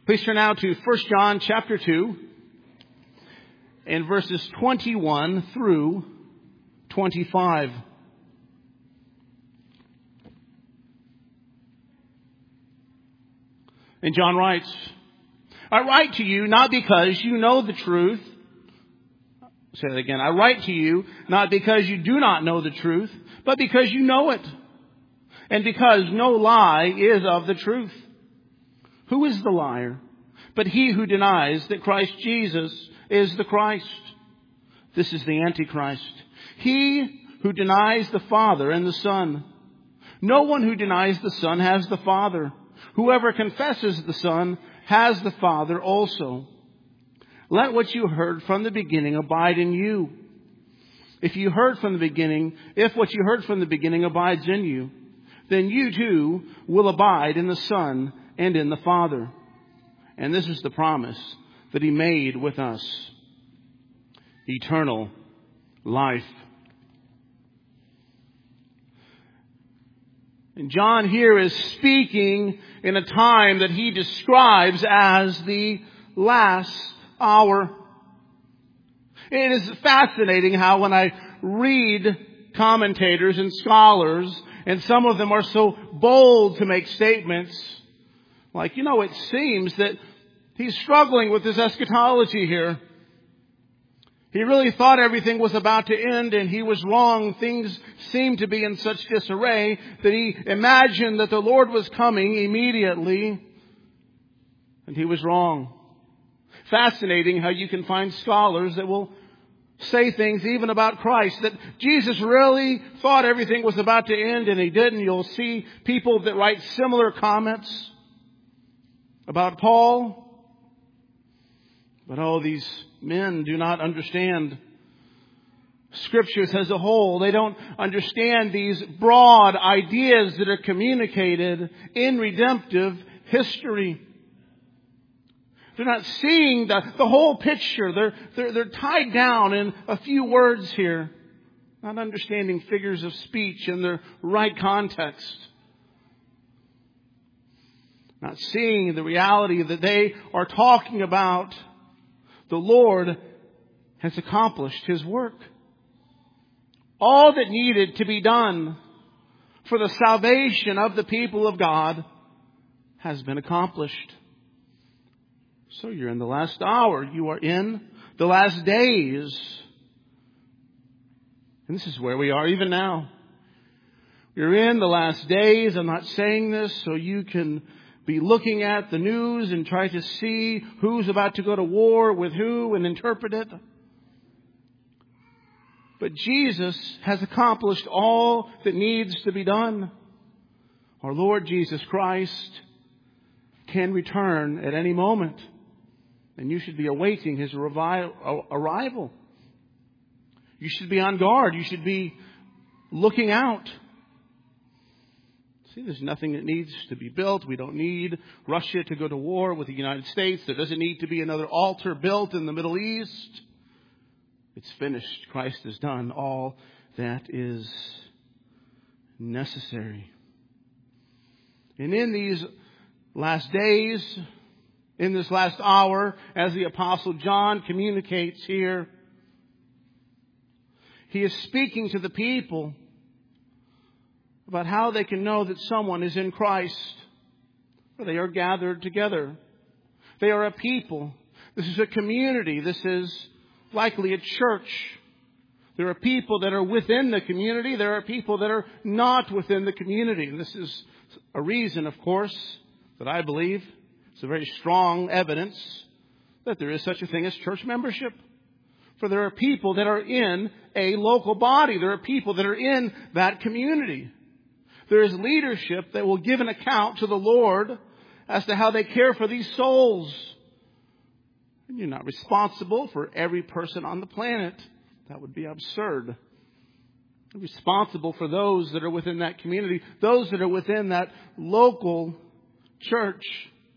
Please turn now to 1 John chapter 2 and verses 21 through 25. And John writes, I write to you not because you know the truth. Say that again. I write to you not because you do not know the truth, but because you know it. And because no lie is of the truth. Who is the liar? But he who denies that Christ Jesus is the Christ. This is the Antichrist. He who denies the Father and the Son. No one who denies the Son has the Father. Whoever confesses the Son has the Father also. Let what you heard from the beginning abide in you. If what you heard from the beginning abides in you, then you too will abide in the Son and in the Father. And this is the promise that He made with us. Eternal life. And John here is speaking in a time that he describes as the last hour. It is fascinating how when I read commentators and scholars, and some of them are so bold to make statements, like, it seems that he's struggling with this eschatology here. He really thought everything was about to end, and he was wrong. Things seemed to be in such disarray that he imagined that the Lord was coming immediately, and he was wrong. Fascinating how you can find scholars that will say things even about Christ, that Jesus really thought everything was about to end, and He didn't. You'll see people that write similar comments about Paul. But these men do not understand Scriptures as a whole. They don't understand these broad ideas that are communicated in redemptive history. They're not seeing the whole picture. They're tied down in a few words here, not understanding figures of speech in their right context. Not seeing the reality that they are talking about. The Lord has accomplished His work. All that needed to be done for the salvation of the people of God has been accomplished. So you're in the last hour. You are in the last days. And this is where we are even now. You're in the last days. I'm not saying this so you can be looking at the news and try to see who's about to go to war with who and interpret it. But Jesus has accomplished all that needs to be done. Our Lord Jesus Christ can return at any moment. And you should be awaiting His arrival. You should be on guard. You should be looking out. See, there's nothing that needs to be built. We don't need Russia to go to war with the United States. There doesn't need to be another altar built in the Middle East. It's finished. Christ has done all that is necessary. And in these last days, in this last hour, as the Apostle John communicates here, he is speaking to the people about how they can know that someone is in Christ. For they are gathered together. They are a people. This is a community. This is likely a church. There are people that are within the community. There are people that are not within the community. And this is a reason, of course, that I believe it's a very strong evidence that there is such a thing as church membership. For there are people that are in a local body. There are people that are in that community. There is leadership that will give an account to the Lord as to how they care for these souls. And you're not responsible for every person on the planet. That would be absurd. You're responsible for those that are within that community, those that are within that local church.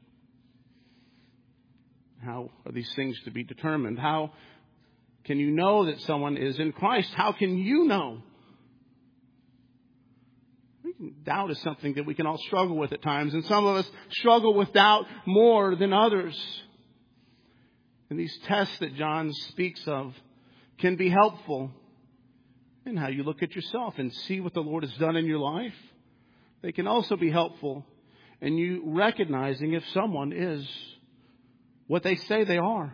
How are these things to be determined? How can you know that someone is in Christ? How can you know? Doubt is something that we can all struggle with at times. And some of us struggle with doubt more than others. And these tests that John speaks of can be helpful in how you look at yourself and see what the Lord has done in your life. They can also be helpful in you recognizing if someone is what they say they are.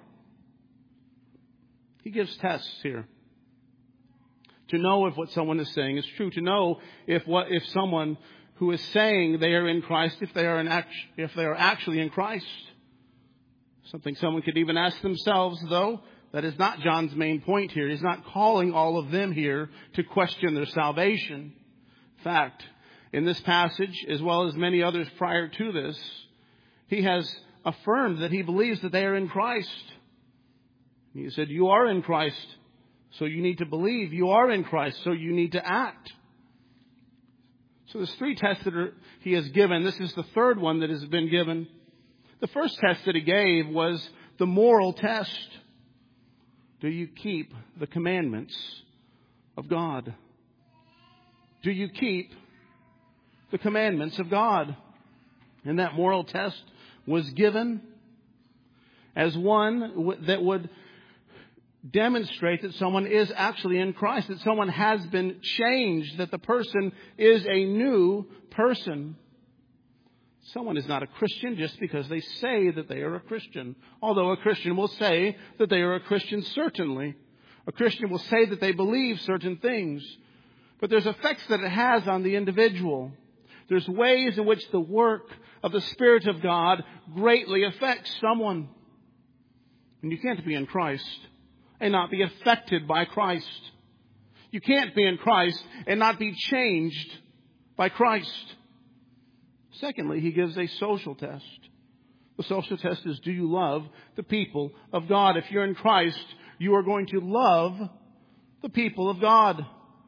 He gives tests here to know if what someone is saying is true, to know if someone who is saying they are in Christ, if they are actually in Christ. Something someone could even ask themselves, though. That is not John's main point here. He's not calling all of them here to question their salvation. In fact, in this passage, as well as many others prior to this, he has affirmed that he believes that they are in Christ. He said, you are in Christ, so you need to believe. You are in Christ, so you need to act. So there's 3 tests that he has given. This is the third one that has been given. The first test that he gave was the moral test. Do you keep the commandments of God? Do you keep the commandments of God? And that moral test was given as one that would demonstrate that someone is actually in Christ, that someone has been changed, that the person is a new person. Someone is not a Christian just because they say that they are a Christian. Although a Christian will say that they are a Christian, certainly. A Christian will say that they believe certain things. But there's effects that it has on the individual. There's ways in which the work of the Spirit of God greatly affects someone. And you can't be in Christ and not be affected by Christ. You can't be in Christ and not be changed by Christ. Secondly, he gives a social test. The social test is, do you love the people of God? If you're in Christ, you are going to love the people of God.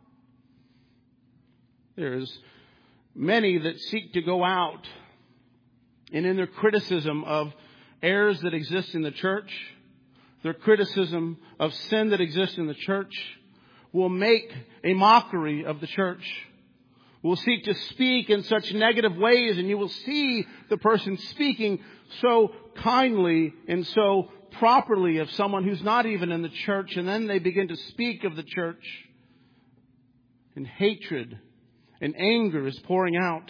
There's many that seek to go out and in their criticism of errors that exist in the church, their criticism of sin that exists in the church, will make a mockery of the church. Will seek to speak in such negative ways, and you will see the person speaking so kindly and so properly of someone who's not even in the church, and then they begin to speak of the church, and hatred and anger is pouring out.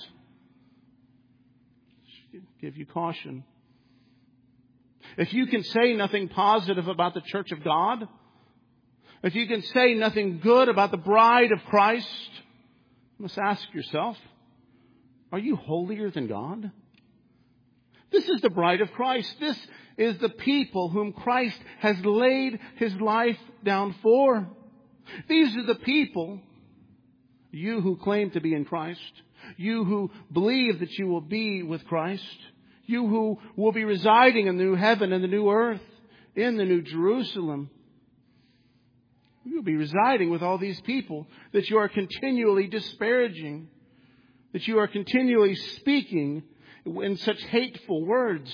Give you caution. If you can say nothing positive about the church of God, if you can say nothing good about the bride of Christ, you must ask yourself, are you holier than God? This is the bride of Christ. This is the people whom Christ has laid His life down for. These are the people, you who claim to be in Christ, you who believe that you will be with Christ, you who will be residing in the new heaven and the new earth, in the new Jerusalem. You will be residing with all these people that you are continually disparaging, that you are continually speaking in such hateful words.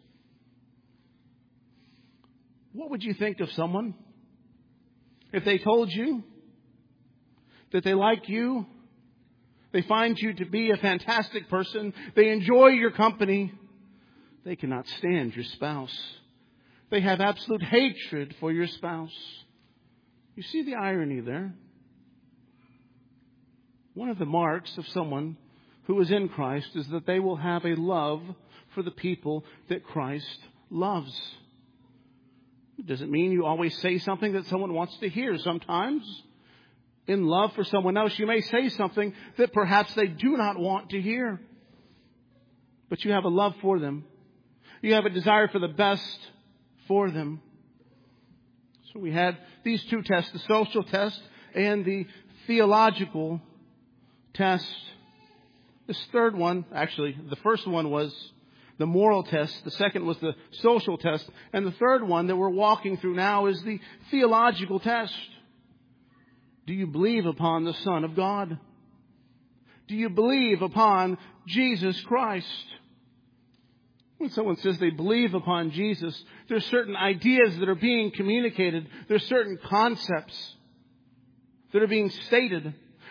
What would you think of someone if they told you that they like you, they find you to be a fantastic person, they enjoy your company, they cannot stand your spouse, they have absolute hatred for your spouse? You see the irony there? One of the marks of someone who is in Christ is that they will have a love for the people that Christ loves. It doesn't mean you always say something that someone wants to hear. Sometimes, in love for someone else, you may say something that perhaps they do not want to hear. But you have a love for them. You have a desire for the best for them. So we had these 2 tests, the social test and the theological test. This third one, actually, the first one was the moral test. The second was the social test. And the third one that we're walking through now is the theological test. Do you believe upon the Son of God? Do you believe upon Jesus Christ? When someone says they believe upon Jesus, there's certain ideas that are being communicated. There's certain concepts that are being stated.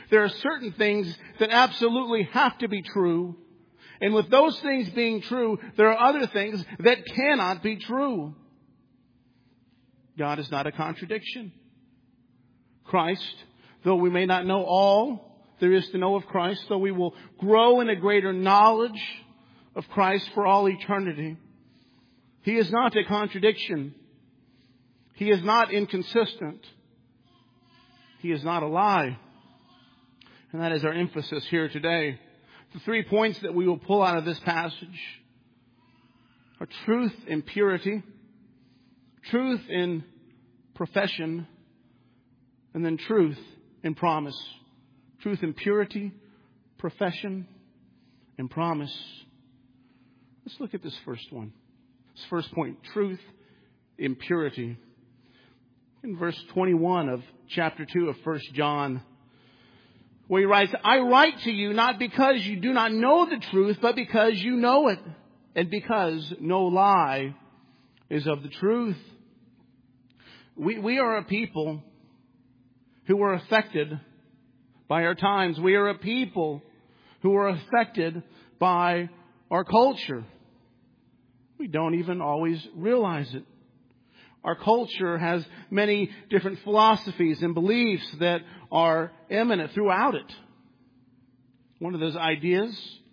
There are certain things that absolutely have to be true. And with those things being true, there are other things that cannot be true. God is not a contradiction. Christ, though we may not know all there is to know of Christ, though we will grow in a greater knowledge of Christ for all eternity, He is not a contradiction. He is not inconsistent. He is not a lie. And that is our emphasis here today. The 3 points that we will pull out of this passage are truth in purity, truth in profession, and then truth in promise. Truth in purity, profession, and promise. Let's look at this first one. This first point, truth in purity. In verse 21 of chapter 2 of 1 John, where he writes, I write to you not because you do not know the truth, but because you know it, and because no lie is of the truth. We are a people who are affected by our times. We are a people who are affected by our culture. We don't even always realize it. Our culture has many different philosophies and beliefs that are eminent throughout it. One of those ideas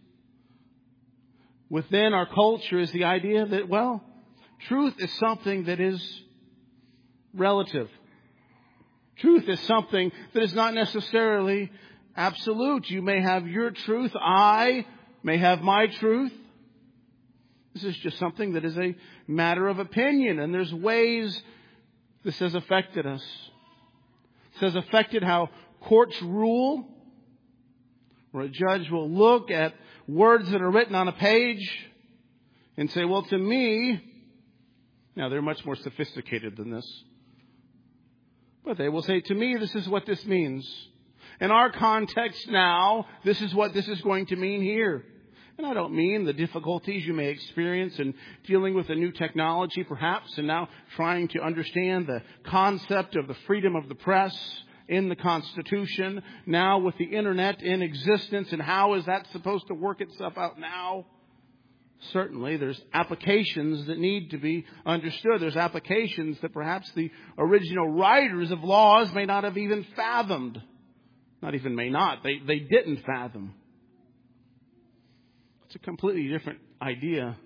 within our culture is the idea that, well, truth is something that is relative. Truth is something that is not necessarily absolute. You may have your truth. I may have my truth. This is just something that is a matter of opinion. And there's ways this has affected us. This has affected how courts rule, where a judge will look at words that are written on a page and say, well, to me, now they're much more sophisticated than this, but they will say, to me, this is what this means. In our context now, this is what this is going to mean here. And I don't mean the difficulties you may experience in dealing with a new technology, perhaps, and now trying to understand the concept of the freedom of the press in the Constitution, now with the Internet in existence, and how is that supposed to work itself out now? Certainly, there's applications that need to be understood. There's applications that perhaps the original writers of laws may not have even fathomed. Not even may not. They didn't fathom. It's a completely different idea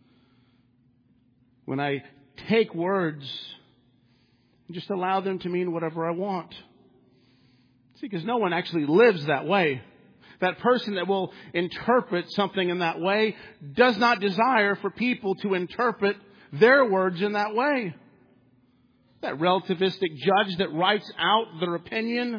when I take words and just allow them to mean whatever I want. See, because no one actually lives that way. That person that will interpret something in that way does not desire for people to interpret their words in that way. That relativistic judge that writes out their opinion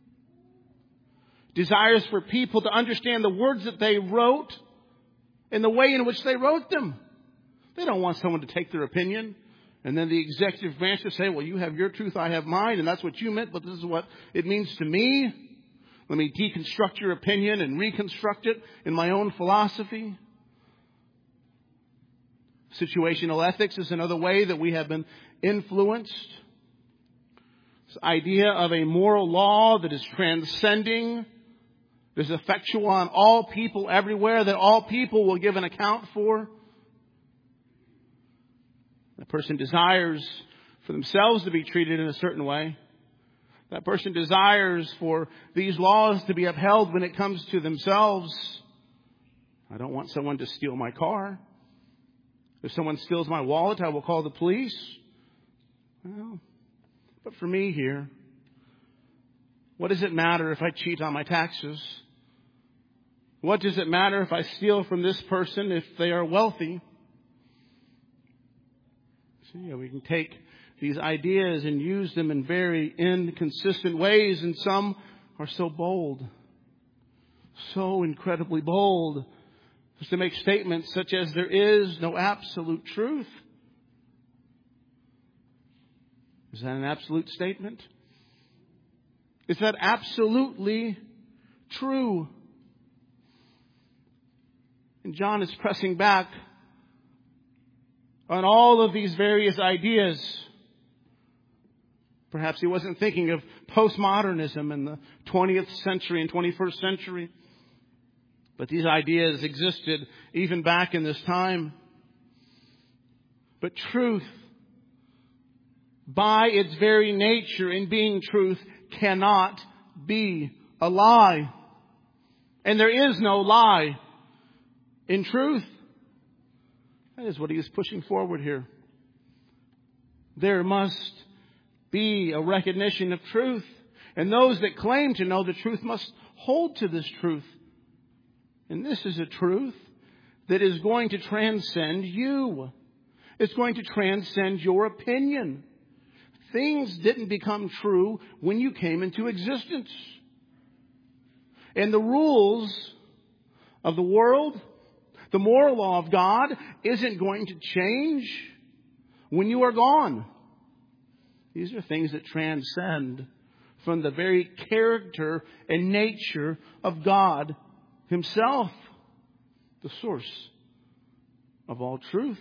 desires for people to understand the words that they wrote in the way in which they wrote them. They don't want someone to take their opinion and then the executive branch to say, well, you have your truth, I have mine, and that's what you meant, but this is what it means to me. Let me deconstruct your opinion and reconstruct it in my own philosophy. Situational ethics is another way that we have been influenced. This idea of a moral law that is transcending, that is effectual on all people everywhere, that all people will give an account for. That person desires for themselves to be treated in a certain way. That person desires for these laws to be upheld when it comes to themselves. I don't want someone to steal my car. If someone steals my wallet, I will call the police. Well, but for me here, what does it matter if I cheat on my taxes? What does it matter if I steal from this person if they are wealthy? See, we can take these ideas and use them in very inconsistent ways, and some are so bold, so incredibly bold, as to make statements such as there is no absolute truth. Is that an absolute statement? Is that absolutely true? And John is pressing back on all of these various ideas. Perhaps he wasn't thinking of postmodernism in the 20th century and 21st century. But these ideas existed even back in this time. But truth, by its very nature in being truth, cannot be a lie. And there is no lie in truth. That is what he is pushing forward here. There must be a recognition of truth. And those that claim to know the truth must hold to this truth. And this is a truth that is going to transcend you. It's going to transcend your opinion. Things didn't become true when you came into existence. And the rules of the world, the moral law of God, isn't going to change when you are gone. These are things that transcend from the very character and nature of God Himself, the source of all truth.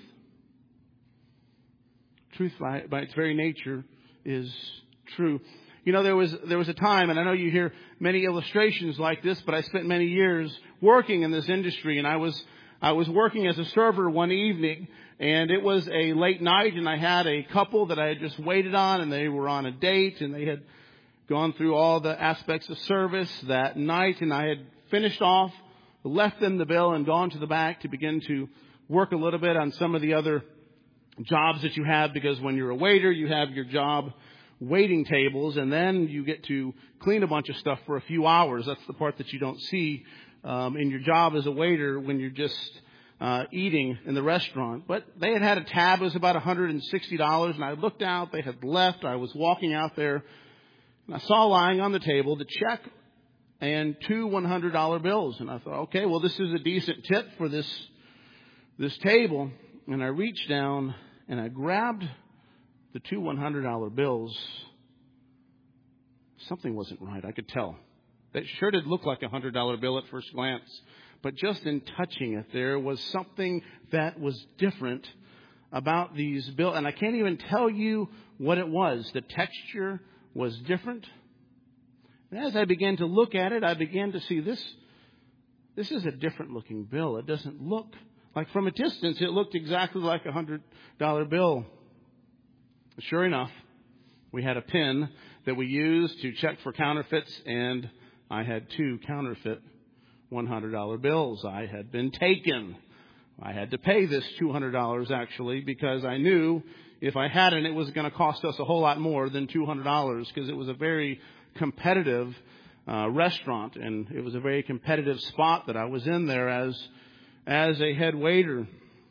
Truth by its very nature is true. You know, there was a time, and I know you hear many illustrations like this, but I spent many years working in this industry, and I was working as a server one evening, and it was a late night, and I had a couple that I had just waited on, and they were on a date, and they had gone through all the aspects of service that night, and I had finished off, left them the bill, and gone to the back to begin to work a little bit on some of the other jobs that you have, because when you're a waiter, you have your job waiting tables, and then you get to clean a bunch of stuff for a few hours. That's the part that you don't see in your job as a waiter when you're just eating in the restaurant. But they had a tab. It was about $160, and I looked out. They had left. I was walking out there, and I saw lying on the table the check and two $100 bills. And I thought, okay, well, this is a decent tip for this table. And I reached down and I grabbed the two $100 bills. Something wasn't right. I could tell. It sure did look like a $100 bill at first glance. But just in touching it, there was something that was different about these bills. And I can't even tell you what it was. The texture was different. And as I began to look at it, I began to see this is a different looking bill. It doesn't look like, from a distance, it looked exactly like a $100 bill. Sure enough, we had a pin that we used to check for counterfeits, and I had two counterfeit $100 bills. I had been taken. I had to pay this $200 actually, because I knew if I hadn't, it was going to cost us a whole lot more than $200, because it was a very competitive restaurant, and it was a very competitive spot that I was in there as a head waiter.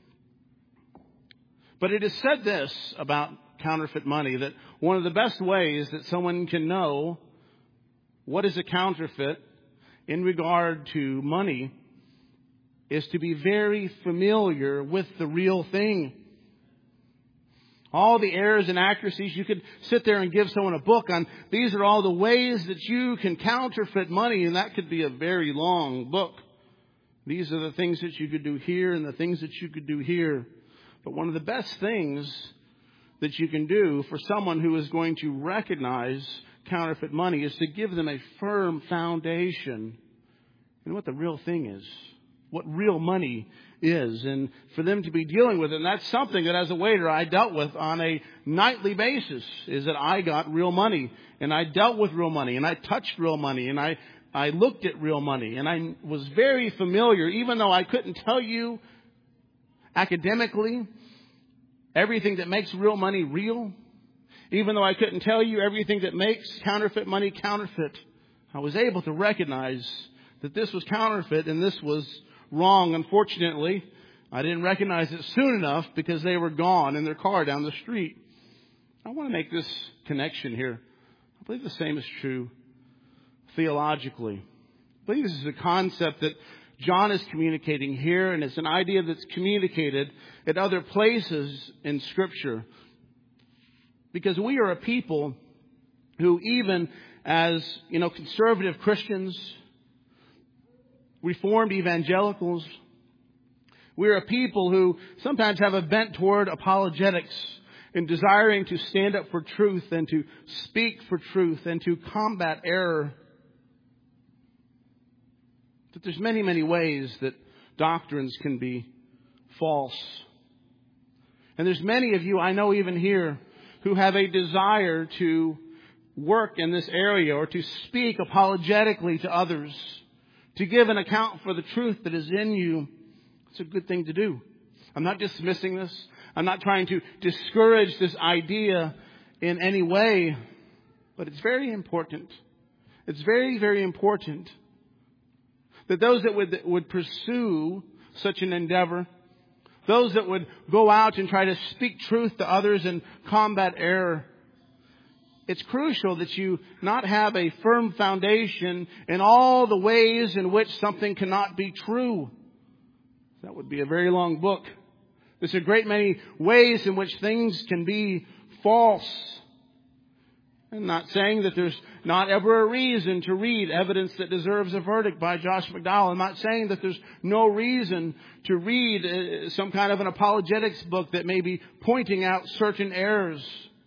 But it is said this about counterfeit money, that one of the best ways that someone can know what is a counterfeit in regard to money is to be very familiar with the real thing. All the errors and accuracies, you could sit there and give someone a book on, these are all the ways that you can counterfeit money, and that could be a very long book. These are the things that you could do here and the things that you could do here. But one of the best things that you can do for someone who is going to recognize counterfeit money is to give them a firm foundation in what the real thing is, what real money is, and for them to be dealing with it. And that's something that as a waiter I dealt with on a nightly basis, is that I got real money, and I dealt with real money, and I touched real money, and I looked at real money, and I was very familiar, even though I couldn't tell you academically everything that makes real money real, even though I couldn't tell you everything that makes counterfeit money counterfeit. I was able to recognize that this was counterfeit and this was wrong. Unfortunately, I didn't recognize it soon enough because they were gone in their car down the street. I want to make this connection here. I believe the same is true theologically. I believe this is a concept that John is communicating here, and it's an idea that's communicated at other places in Scripture. Because we are a people who, even as, conservative Christians, Reformed evangelicals, we're a people who sometimes have a bent toward apologetics. in desiring to stand up for truth and to speak for truth and to combat error. That there's many, many ways that doctrines can be false. And there's many of you, I know even here, who have a desire to work in this area or to speak apologetically to others, to give an account for the truth that is in you. It's a good thing to do. I'm not dismissing this. I'm not trying to discourage this idea in any way, but it's very important. It's very, very important that those that would pursue such an endeavor, those that would go out and try to speak truth to others and combat error, it's crucial that you not have a firm foundation in all the ways in which something cannot be true. That would be a very long book. There's a great many ways in which things can be false. I'm not saying that there's not ever a reason to read Evidence That Deserves a Verdict by Josh McDowell. I'm not saying that there's no reason to read some kind of an apologetics book that may be pointing out certain errors.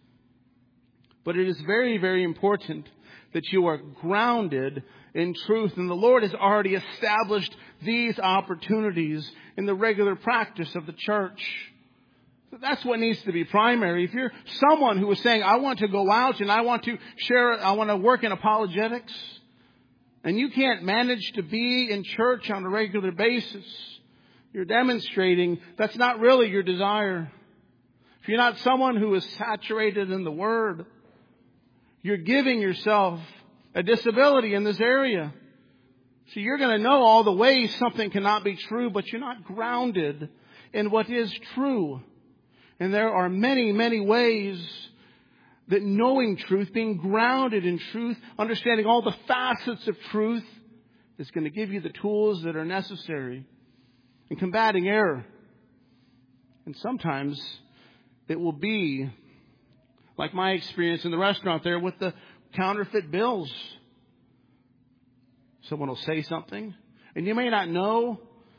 But it is very, very important that you are grounded in truth. And the Lord has already established these opportunities in the regular practice of the church. That's what needs to be primary. If you're someone who is saying, I want to go out and I want to share, I want to work in apologetics, and you can't manage to be in church on a regular basis, you're demonstrating that's not really your desire. If you're not someone who is saturated in the Word, you're giving yourself a disability in this area. So you're going to know all the ways something cannot be true, but you're not grounded in what is true. And there are many, many ways that knowing truth, being grounded in truth, understanding all the facets of truth, is going to give you the tools that are necessary in combating error. And sometimes it will be like my experience in the restaurant there with the counterfeit bills. Someone will say something, and you may not know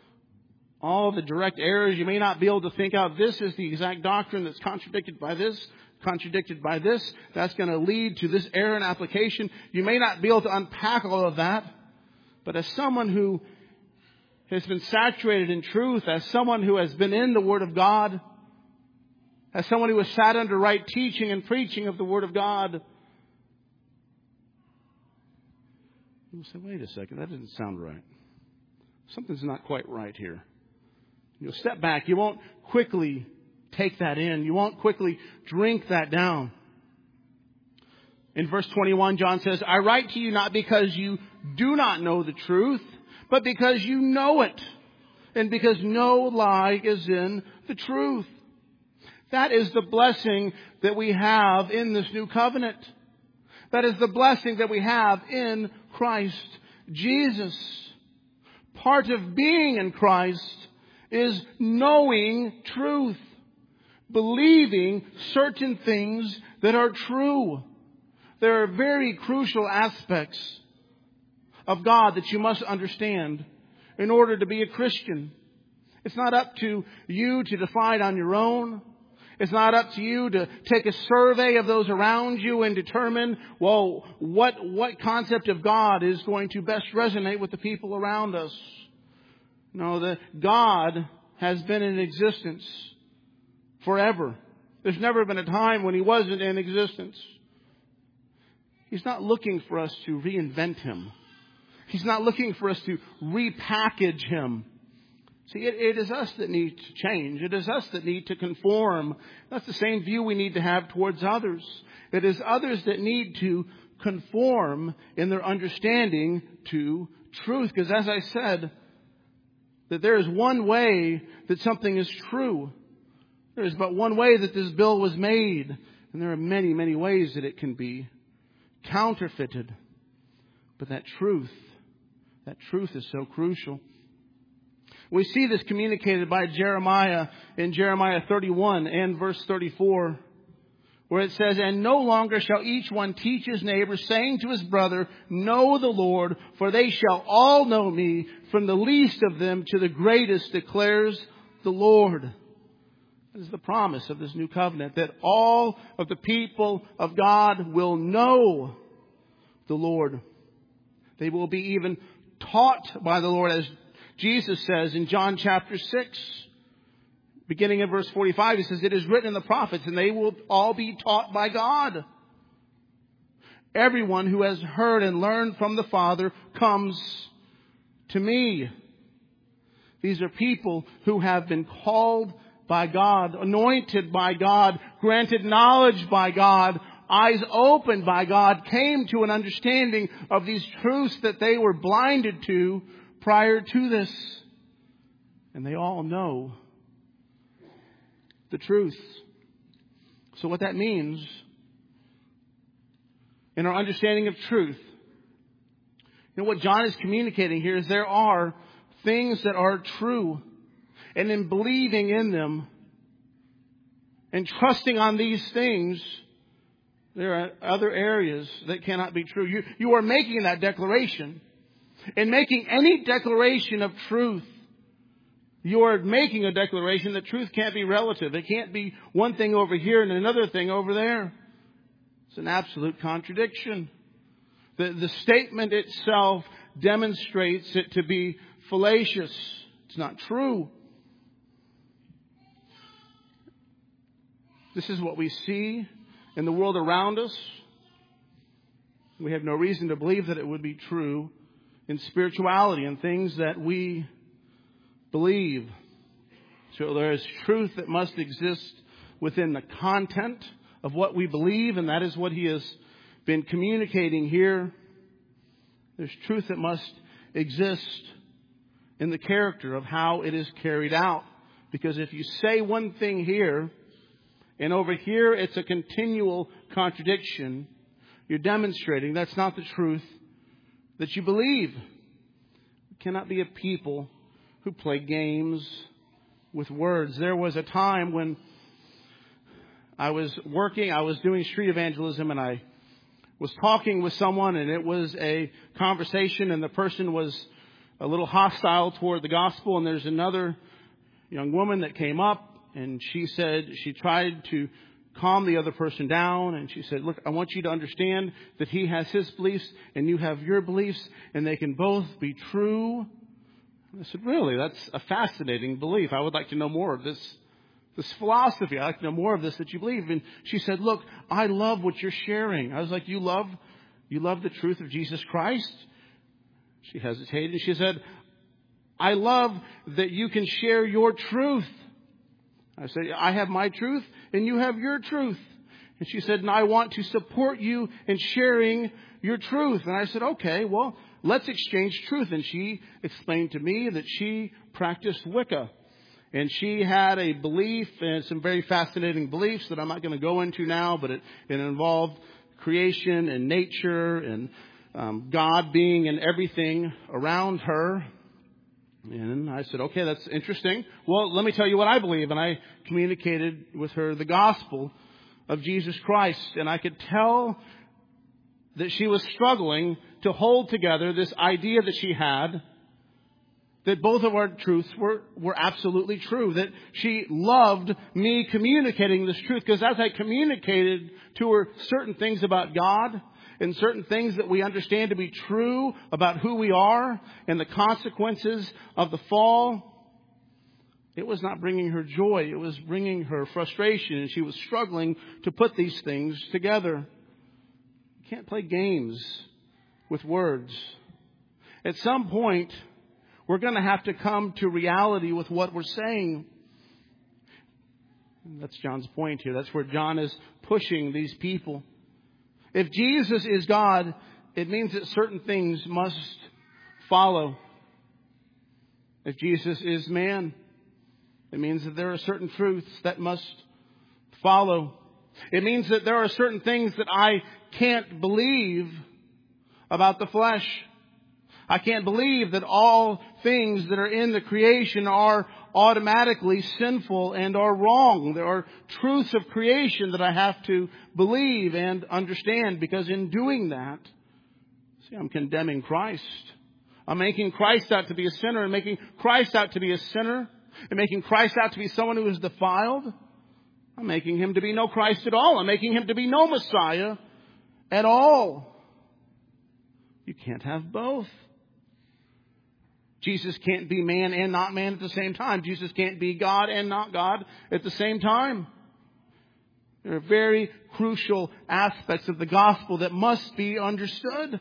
all the direct errors. You may not be able to think out, this is the exact doctrine that's contradicted by this. That's going to lead to this error in application. You may not be able to unpack all of that. But as someone who has been saturated in truth, as someone who has been in the Word of God, as someone who has sat under right teaching and preaching of the Word of God, you'll say, wait a second, that doesn't sound right. Something's not quite right here. You'll step back. You won't quickly take that in. You won't quickly drink that down. In verse 21, John says, I write to you not because you do not know the truth, but because you know it, and because no lie is in the truth. That is the blessing that we have in this new covenant. That is the blessing that we have in Christ Jesus. Part of being in Christ is knowing truth, believing certain things that are true. There are very crucial aspects of God that you must understand in order to be a Christian. It's not up to you to decide on your own. It's not up to you to take a survey of those around you and determine, well, what concept of God is going to best resonate with the people around us. No, that God has been in existence forever. There's never been a time when He wasn't in existence. He's not looking for us to reinvent Him. He's not looking for us to repackage Him. See, it is us that need to change. It is us that need to conform. That's the same view we need to have towards others. It is others that need to conform in their understanding to truth. Because as I said, that there is one way that something is true. There is but one way that this bill was made. And there are many, many ways that it can be counterfeited. But that truth is so crucial. We see this communicated by Jeremiah in Jeremiah 31 and verse 34, where it says, And no longer shall each one teach his neighbor, saying to his brother, Know the Lord, for they shall all know me, from the least of them to the greatest, declares the Lord. That is the promise of this new covenant, that all of the people of God will know the Lord. They will be even taught by the Lord, as Jesus says in John chapter 6, beginning in verse 45. He says, "It is written in the prophets, and they will all be taught by God. Everyone who has heard and learned from the Father comes to me." These are people who have been called by God, anointed by God, granted knowledge by God, eyes opened by God, came to an understanding of these truths that they were blinded to prior to this. And they all know the truth. So what that means in our understanding of truth, what John is communicating here is there are things that are true. And in believing in them and trusting on these things, there are other areas that cannot be true. You are making that declaration. In making any declaration of truth, you are making a declaration that truth can't be relative. It can't be one thing over here and another thing over there. It's an absolute contradiction. The statement itself demonstrates it to be fallacious. It's not true. This is what we see in the world around us. We have no reason to believe that it would be true in spirituality and things that we believe. So there is truth that must exist within the content of what we believe, and that is what he has been communicating here. There's truth that must exist in the character of how it is carried out. Because if you say one thing here, and over here it's a continual contradiction, you're demonstrating that's not the truth that you believe. We cannot be a people who play games with words. There was a time when I was doing street evangelism, and I was talking with someone, and it was a conversation, and the person was a little hostile toward the gospel. And there's another young woman that came up, and she said she tried to calm the other person down. And she said, "Look, I want you to understand that he has his beliefs and you have your beliefs, and they can both be true." And I said, "Really? That's a fascinating belief. I would like to know more of this philosophy. I'd like to know more of this that you believe." And she said, "Look, I love what you're sharing." I was like, You love the truth of Jesus Christ?" She hesitated, and she said, "I love that you can share your truth." I said, "I have my truth and you have your truth." And she said, "And I want to support you in sharing your truth." And I said, "Okay, well, let's exchange truth." And she explained to me that she practiced Wicca. And she had a belief, and some very fascinating beliefs that I'm not going to go into now, but it involved creation and nature and God being in everything around her. And I said, "Okay, that's interesting. Well, let me tell you what I believe." And I communicated with her the gospel of Jesus Christ. And I could tell that she was struggling to hold together this idea that she had, that both of our truths were absolutely true. That she loved me communicating this truth, because as I communicated to her certain things about God and certain things that we understand to be true about who we are and the consequences of the fall, it was not bringing her joy. It was bringing her frustration, and she was struggling to put these things together. You can't play games with words. At some point, we're going to have to come to reality with what we're saying. That's John's point here. That's where John is pushing these people. If Jesus is God, it means that certain things must follow. If Jesus is man, it means that there are certain truths that must follow. It means that there are certain things that I can't believe about the flesh. I can't believe that all things that are in the creation are automatically sinful and are wrong. There are truths of creation that I have to believe and understand, because in doing that, I'm condemning Christ. I'm making Christ out to be a sinner, and making Christ out to be a sinner and making Christ out to be someone who is defiled, I'm making him to be no Christ at all. I'm making him to be no Messiah at all. You can't have both. Jesus can't be man and not man at the same time. Jesus can't be God and not God at the same time. There are very crucial aspects of the gospel that must be understood.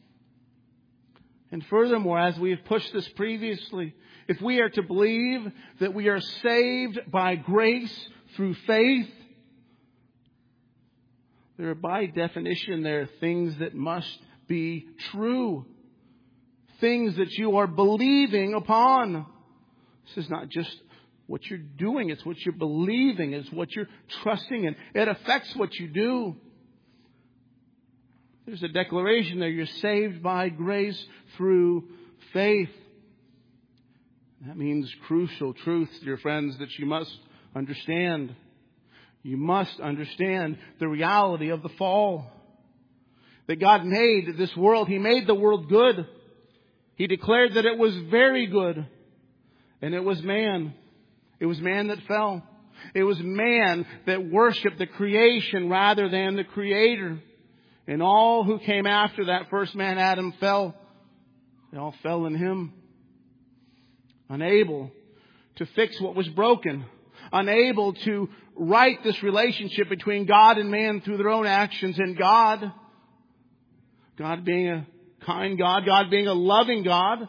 And furthermore, as we have pushed this previously, if we are to believe that we are saved by grace through faith, there are by definition there are things that must be true. Things that you are believing upon. This is not just what you're doing. It's what you're believing. It's what you're trusting in. It affects what you do. There's a declaration there. You're saved by grace through faith. That means crucial truths, dear friends, that you must understand. You must understand the reality of the fall. That God made this world. He made the world good. He declared that it was very good. And it was man. It was man that fell. It was man that worshiped the creation rather than the Creator. And all who came after that first man, Adam, fell. They all fell in him. Unable to fix what was broken. Unable to right this relationship between God and man through their own actions. And God being a kind God, God being a loving God,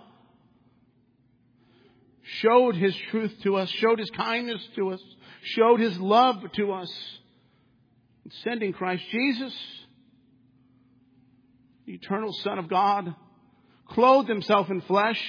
showed His truth to us, showed His kindness to us, showed His love to us. In sending Christ Jesus, the eternal Son of God, clothed Himself in flesh.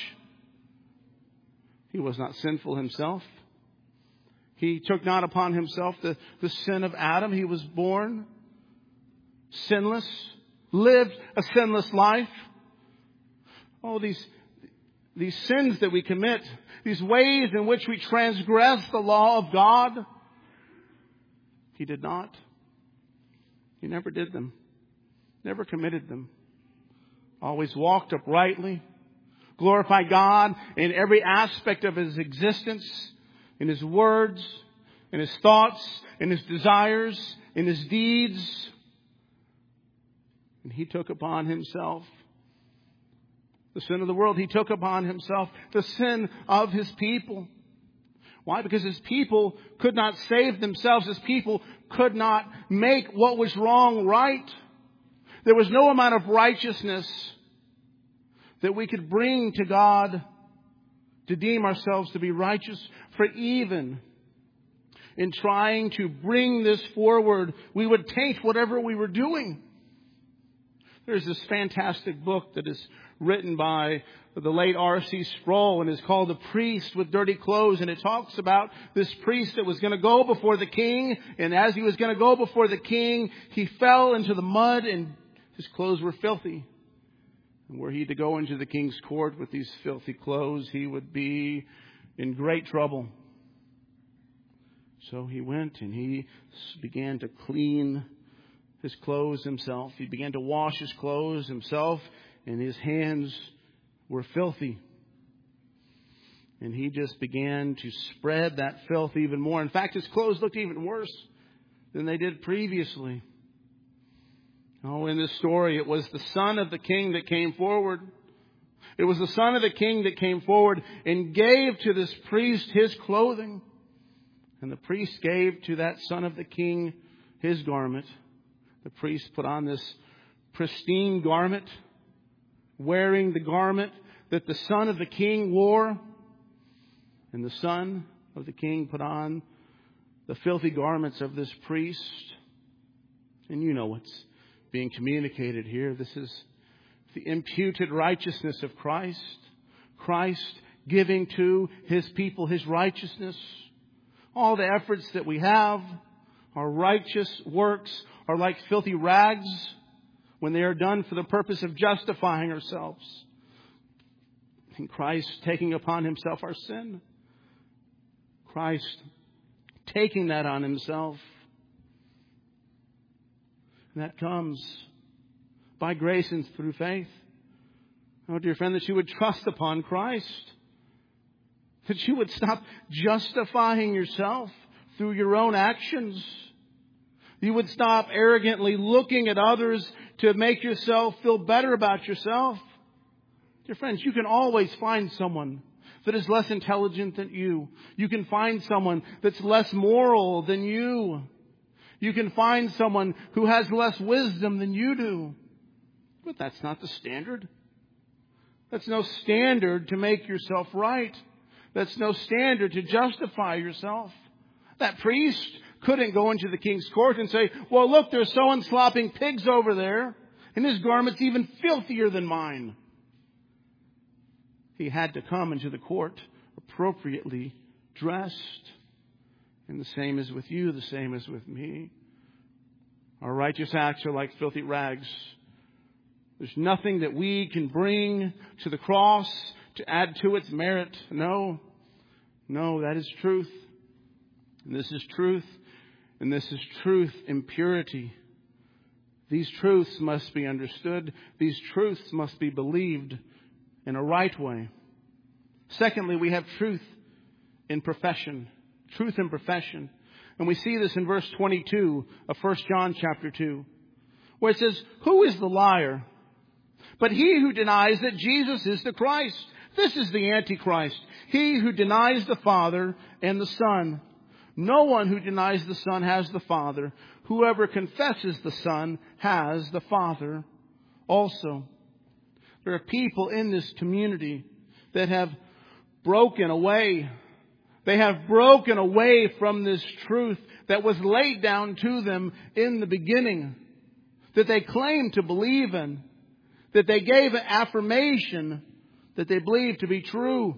He was not sinful Himself. He took not upon Himself the sin of Adam. He was born sinless, lived a sinless life. Oh, these sins that we commit, these ways in which we transgress the law of God, He did not. He never did them. Never committed them. Always walked uprightly. Glorified God in every aspect of His existence, in His words, in His thoughts, in His desires, in His deeds. And He took upon Himself the sin of the world. He took upon Himself the sin of His people. Why? Because His people could not save themselves. His people could not make what was wrong right. There was no amount of righteousness that we could bring to God to deem ourselves to be righteous. For even in trying to bring this forward, we would taint whatever we were doing. There's this fantastic book that is written by the late R.C. Sproul and is called The Priest with Dirty Clothes. And it talks about this priest that was going to go before the king. And as he was going to go before the king, he fell into the mud and his clothes were filthy. And were he to go into the king's court with these filthy clothes, he would be in great trouble. So he went and he began to clean his clothes himself. He began to wash his clothes himself, and his hands were filthy. And he just began to spread that filth even more. In fact, his clothes looked even worse than they did previously. Oh, in this story, it was the son of the king that came forward. It was the son of the king that came forward and gave to this priest his clothing. And the priest gave to that son of the king his garment. The priest put on this pristine garment, wearing the garment that the son of the king wore. And the son of the king put on the filthy garments of this priest. And you know what's being communicated here. This is the imputed righteousness of Christ. Christ giving to His people His righteousness. All the efforts that we have, our righteous works, are like filthy rags when they are done for the purpose of justifying ourselves. And Christ taking upon Himself our sin. Christ taking that on Himself. And that comes by grace and through faith. Oh, dear friend, that you would trust upon Christ. That you would stop justifying yourself through your own actions. You would stop arrogantly looking at others to make yourself feel better about yourself. Dear friends, you can always find someone that is less intelligent than you. You can find someone that's less moral than you. You can find someone who has less wisdom than you do. But that's not the standard. That's no standard to make yourself right. That's no standard to justify yourself. That priest couldn't go into the king's court and say, well, look, there's someone slopping pigs over there, and his garment's even filthier than mine. He had to come into the court appropriately dressed. And the same is with you, the same is with me. Our righteous acts are like filthy rags. There's nothing that we can bring to the cross to add to its merit. No, that is truth. And this is truth. And this is truth in purity. These truths must be understood. These truths must be believed in a right way. Secondly, we have truth in profession. Truth in profession. And we see this in verse 22 of 1 John chapter 2, where it says, who is the liar? But he who denies that Jesus is the Christ. This is the Antichrist. He who denies the Father and the Son. No one who denies the Son has the Father. Whoever confesses the Son has the Father also. There are people in this community that have broken away. They have broken away from this truth that was laid down to them in the beginning, that they claim to believe in, that they gave an affirmation that they believe to be true.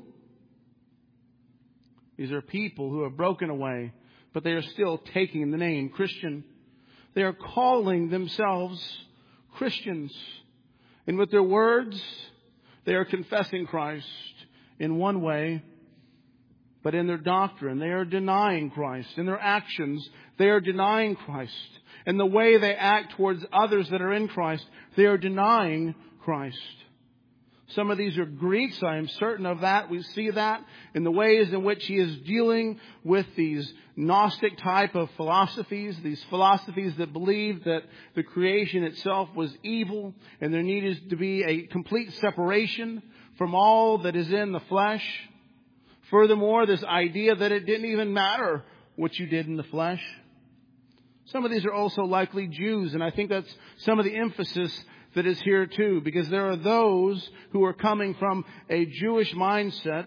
These are people who have broken away, but they are still taking the name Christian. They are calling themselves Christians. And with their words, they are confessing Christ in one way, but in their doctrine, they are denying Christ. In their actions, they are denying Christ. In the way they act towards others that are in Christ, they are denying Christ. Some of these are Greeks, I am certain of that. We see that in the ways in which he is dealing with these Gnostic type of philosophies, these philosophies that believed that the creation itself was evil and there needed to be a complete separation from all that is in the flesh. Furthermore, this idea that it didn't even matter what you did in the flesh. Some of these are also likely Jews, and I think that's some of the emphasis that is here too, because there are those who are coming from a Jewish mindset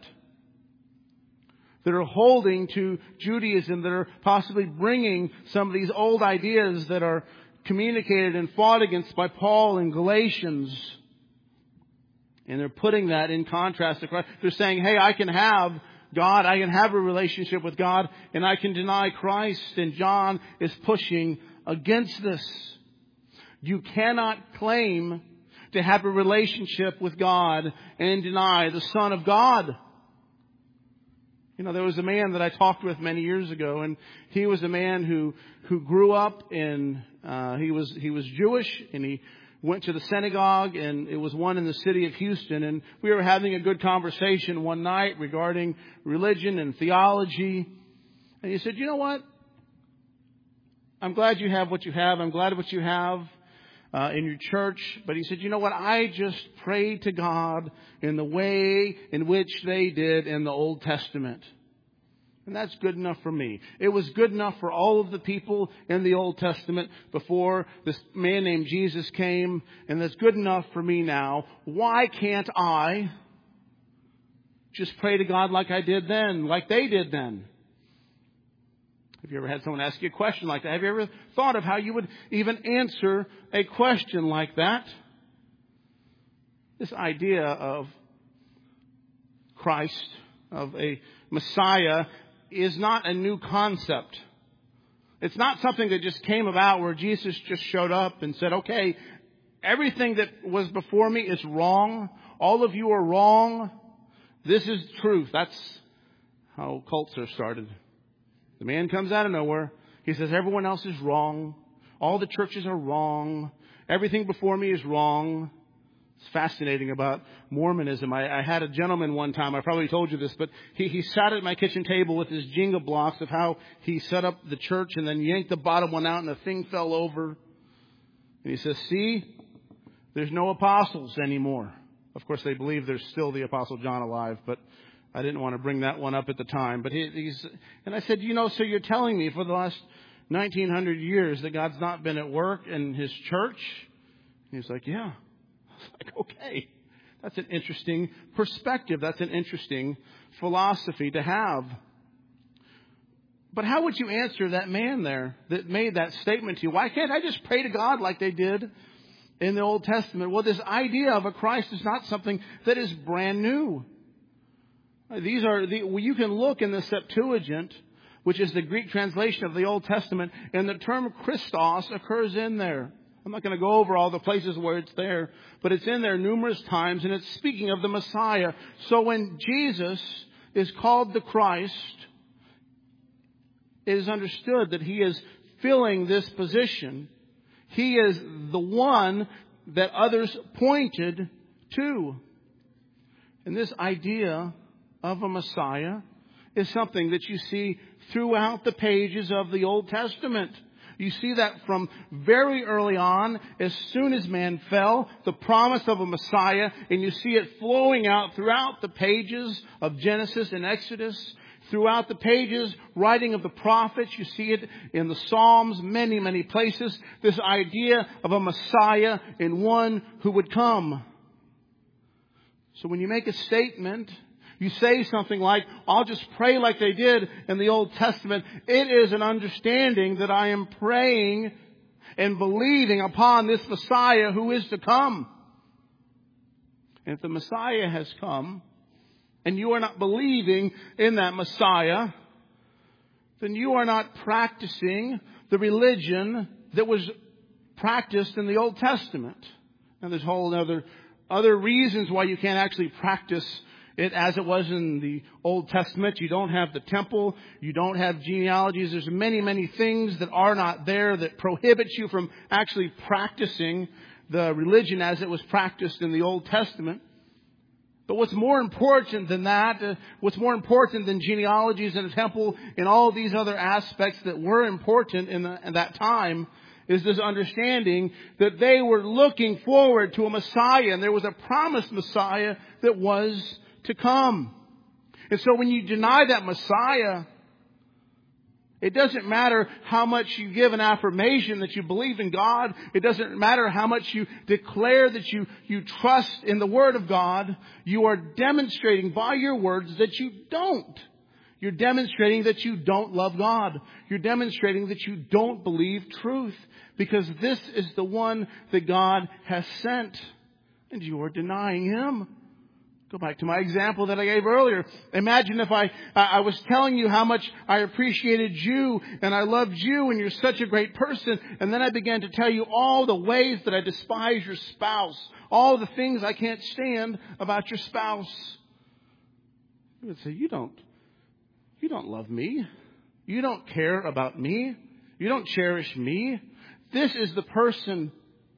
that are holding to Judaism, that are possibly bringing some of these old ideas that are communicated and fought against by Paul in Galatians. And they're putting that in contrast to Christ. They're saying, hey, I can have God, I can have a relationship with God, and I can deny Christ. And John is pushing against this. You cannot claim to have a relationship with God and deny the Son of God. You know, there was a man that I talked with many years ago, and he was a man who grew up in, he was Jewish, and he went to the synagogue, and it was one in the city of Houston. And we were having a good conversation one night regarding religion and theology. And he said, you know what? I'm glad you have what you have. I'm glad what you have in your church. But he said, you know what? I just prayed to God in the way in which they did in the Old Testament. And that's good enough for me. It was good enough for all of the people in the Old Testament before this man named Jesus came. And that's good enough for me now. Why can't I just pray to God like I did then, like they did then? Have you ever had someone ask you a question like that? Have you ever thought of how you would even answer a question like that? This idea of Christ, of a Messiah, is not a new concept. It's not something that just came about where Jesus just showed up and said, okay, everything that was before me is wrong. All of you are wrong. This is truth. That's how cults are started. The man comes out of nowhere. He says, everyone else is wrong. All the churches are wrong. Everything before me is wrong. It's fascinating about Mormonism. I had a gentleman one time, I probably told you this, but he sat at my kitchen table with his Jenga blocks of how he set up the church and then yanked the bottom one out and the thing fell over. And he says, see, there's no apostles anymore. Of course, they believe there's still the Apostle John alive, but I didn't want to bring that one up at the time. But and I said, so you're telling me for the last 1900 years that God's not been at work in His church? And he's like, yeah. I was like, okay, that's an interesting perspective. That's an interesting philosophy to have. But how would you answer that man there that made that statement to you? Why can't I just pray to God like they did in the Old Testament? Well, this idea of a Christ is not something that is brand new. You can look in the Septuagint, which is the Greek translation of the Old Testament, and the term Christos occurs in there. I'm not going to go over all the places where it's there, but it's in there numerous times, and it's speaking of the Messiah. So when Jesus is called the Christ, it is understood that He is filling this position. He is the one that others pointed to. And this idea of a Messiah is something that you see throughout the pages of the Old Testament. You see that from very early on, as soon as man fell, the promise of a Messiah, and you see it flowing out throughout the pages of Genesis and Exodus, throughout the pages, writing of the prophets. You see it in the Psalms, many, many places. This idea of a Messiah in one who would come. So when you make a statement, you say something like, I'll just pray like they did in the Old Testament. It is an understanding that I am praying and believing upon this Messiah who is to come. And if the Messiah has come, and you are not believing in that Messiah, then you are not practicing the religion that was practiced in the Old Testament. And there's whole other reasons why you can't actually practice it as it was in the Old Testament. You don't have the temple. You don't have genealogies. There's many, many things that are not there that prohibit you from actually practicing the religion as it was practiced in the Old Testament. But what's more important than that, what's more important than genealogies and a temple and all these other aspects that were important in that time, is this understanding that they were looking forward to a Messiah, and there was a promised Messiah that was to come. And so when you deny that Messiah, it doesn't matter how much you give an affirmation that you believe in God. It doesn't matter how much you declare that you trust in the Word of God. You are demonstrating by your words that you don't. You're demonstrating that you don't love God. You're demonstrating that you don't believe truth, because this is the one that God has sent, and you are denying Him. Go back to my example that I gave earlier. Imagine if I was telling you how much I appreciated you and I loved you and you're such a great person, and then I began to tell you all the ways that I despise your spouse, all the things I can't stand about your spouse. You would say, you don't love me. You don't care about me. You don't cherish me. This is the person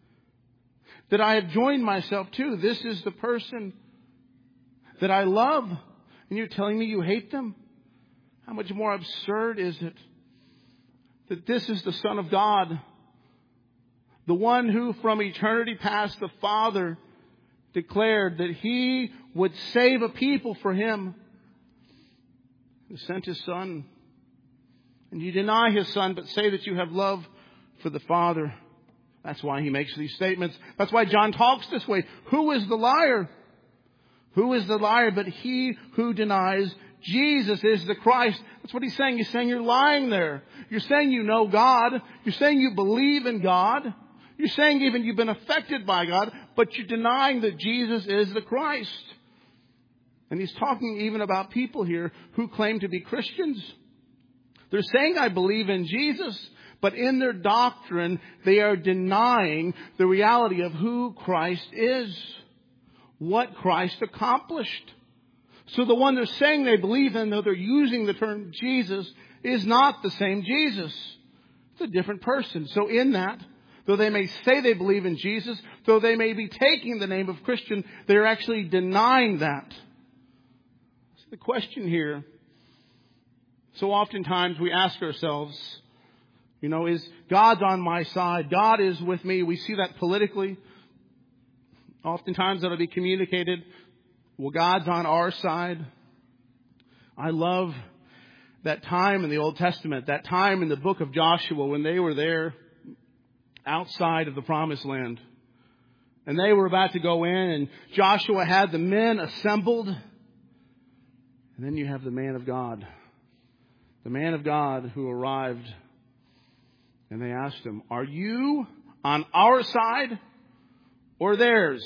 that I have joined myself to. This is the person that I love, and you're telling me you hate them? How much more absurd is it that this is the Son of God, the one who from eternity past the Father declared that He would save a people for Him, He sent His Son. And you deny His Son, but say that you have love for the Father. That's why He makes these statements. That's why John talks this way. Who is the liar? Who is the liar but he who denies Jesus is the Christ? That's what he's saying. He's saying you're lying there. You're saying you know God. You're saying you believe in God. You're saying even you've been affected by God, but you're denying that Jesus is the Christ. And he's talking even about people here who claim to be Christians. They're saying, I believe in Jesus, but in their doctrine, they are denying the reality of who Christ is, what Christ accomplished. So the one they're saying they believe in, though they're using the term Jesus, is not the same Jesus. It's a different person. So in that, though they may say they believe in Jesus, though they may be taking the name of Christian, they're actually denying that. So the question here, so oftentimes we ask ourselves, is God on my side? God is with me. We see that politically. Oftentimes that'll be communicated, well, God's on our side. I love that time in the Old Testament, that time in the book of Joshua when they were there outside of the Promised Land. And they were about to go in, and Joshua had the men assembled. And then you have the man of God. The man of God who arrived. And they asked him, are you on our side or theirs?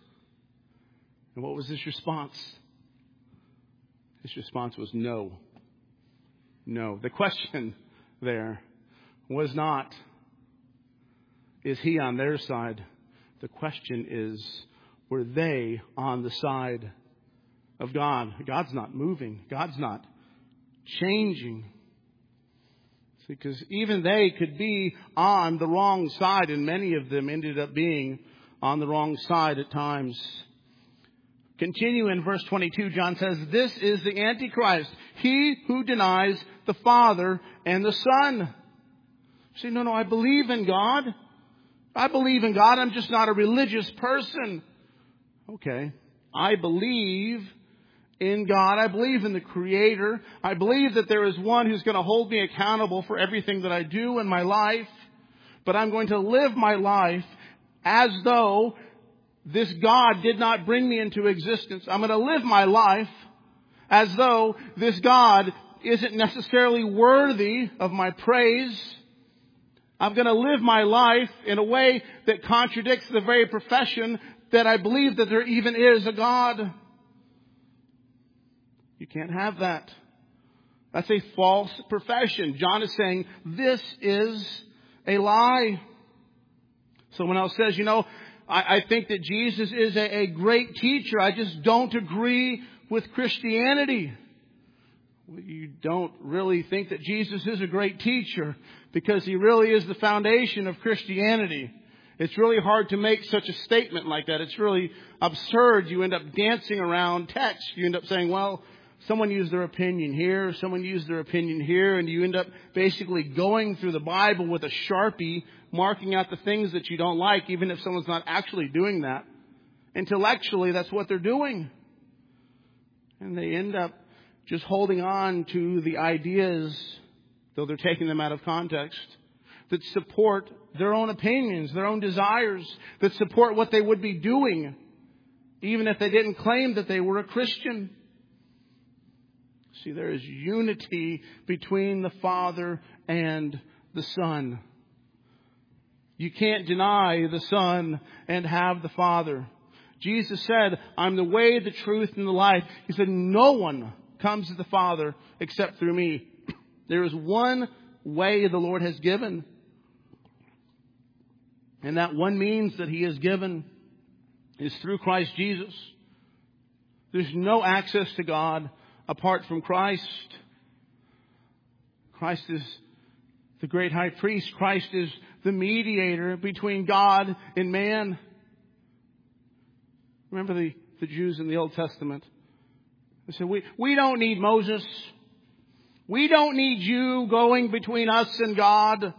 And what was his response? His response was no. No. The question there was not, is he on their side? The question is, were they on the side of God? God's not moving. God's not changing. Because even they could be on the wrong side, and many of them ended up being on the wrong side at times. Continue in verse 22, John says, this is the Antichrist, he who denies the Father and the Son. You say, no, I believe in God. I believe in God. I'm just not a religious person. Okay. I believe in God. I believe in the Creator. I believe that there is one who's going to hold me accountable for everything that I do in my life. But I'm going to live my life as though this God did not bring me into existence. I'm going to live my life as though this God isn't necessarily worthy of my praise. I'm going to live my life in a way that contradicts the very profession that I believe that there even is a God. You can't have that. That's a false profession. John is saying this is a lie. Someone else says, I think that Jesus is a great teacher. I just don't agree with Christianity. Well, you don't really think that Jesus is a great teacher because he really is the foundation of Christianity. It's really hard to make such a statement like that. It's really absurd. You end up dancing around text. You end up saying, well, someone used their opinion here, someone used their opinion here, and you end up basically going through the Bible with a Sharpie, marking out the things that you don't like, even if someone's not actually doing that. Intellectually, that's what they're doing. And they end up just holding on to the ideas, though they're taking them out of context, that support their own opinions, their own desires, that support what they would be doing, even if they didn't claim that they were a Christian. See, there is unity between the Father and the Son. You can't deny the Son and have the Father. Jesus said, I'm the way, the truth, and the life. He said, no one comes to the Father except through me. There is one way the Lord has given. And that one means that He has given is through Christ Jesus. There's no access to God apart from Christ. Christ is the great high priest. Christ is the mediator between God and man. Remember the Jews in the Old Testament? They said, we don't need Moses. We don't need you going between us and God.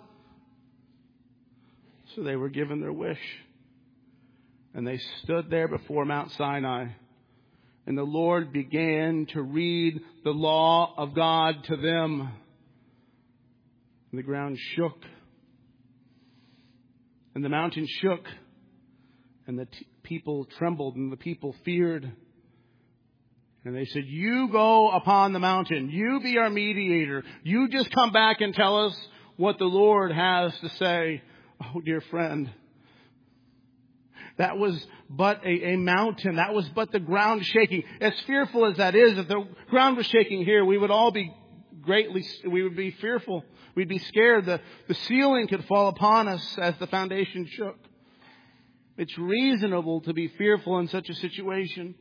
So they were given their wish. And they stood there before Mount Sinai. And the Lord began to read the law of God to them. And the ground shook. And the mountain shook. And the people trembled and the people feared. And they said, you go upon the mountain. You be our mediator. You just come back and tell us what the Lord has to say. Oh, dear friend. That was but a mountain. That was but the ground shaking. As fearful as that is, if the ground was shaking here, we would all be we would be fearful. We'd be scared. The ceiling could fall upon us as the foundation shook. It's reasonable to be fearful in such a situation.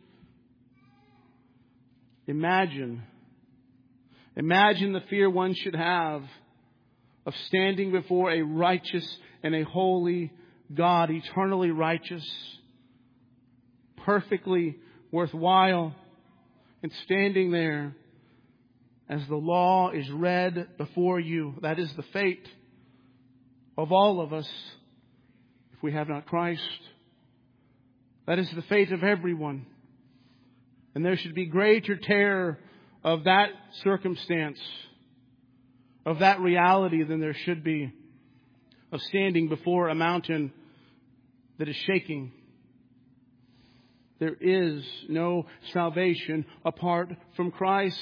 Imagine the fear one should have of standing before a righteous and a holy God, eternally righteous, perfectly worthwhile, and standing there as the law is read before you. That is the fate of all of us if we have not Christ. That is the fate of everyone. And there should be greater terror of that circumstance, of that reality, than there should be of standing before a mountain that is shaking. There is no salvation apart from Christ.